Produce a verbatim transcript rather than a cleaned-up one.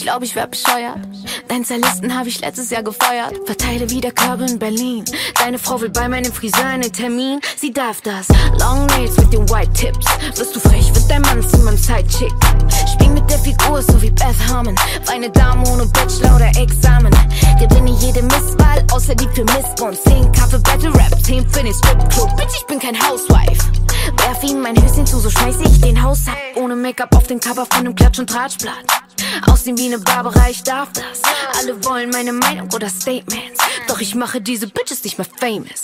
glaub, ich werd bescheuert. Deinen Stylisten hab ich letztes Jahr gefeuert. Verteile wieder Körbe in Berlin. Deine Frau will bei meinem Friseur einen Termin. Sie darf das. Long Nails mit den White Tips. Wirst du frech, wird dein Mann zu meinem Sidechick. Spiel mit der Figur, so wie Beth Harmon. Feine Dame ohne Bachelor oder Examen. Gewinne jede Misswahl, außer die für Missbrauch. Zehn Kaffee Battle Rap, zehn für den Stripclub. Bitch, ich bin kein Housewife. Werf ihm mein Höschen zu, so schmeiß ich den Haus ab. Ohne Make-up auf den Cover von nem Klatsch- und Tratschblatt. Aussehen wie ne Barbara, ich darf das. Alle wollen meine Meinung oder Statements. Doch ich mache diese Bitches nicht mehr famous.